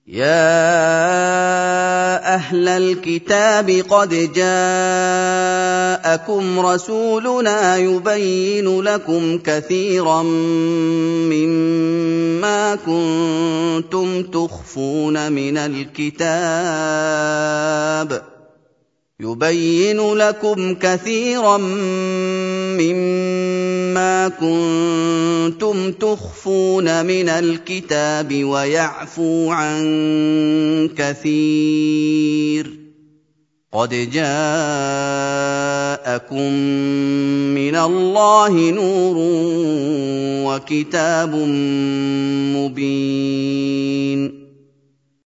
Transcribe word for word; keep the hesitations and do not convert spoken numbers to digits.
يَا أَهْلَ الْكِتَابِ قَدْ جَاءَكُمْ رَسُولُنَا يُبَيِّنُ لَكُمْ كَثِيرًا مِّمَّا كُنتُمْ تُخْفُونَ مِنَ الْكِتَابِ يُبَيِّنُ لَكُمْ كَثِيرًا مِّمَّا كُنتُمْ تُخْفُونَ مِنَ الْكِتَابِ وَيَعْفُو عَن كَثِيرٍ قَدْ جَاءَكُم مِّنَ اللَّهِ نُورٌ وَكِتَابٌ مُّبِينٌ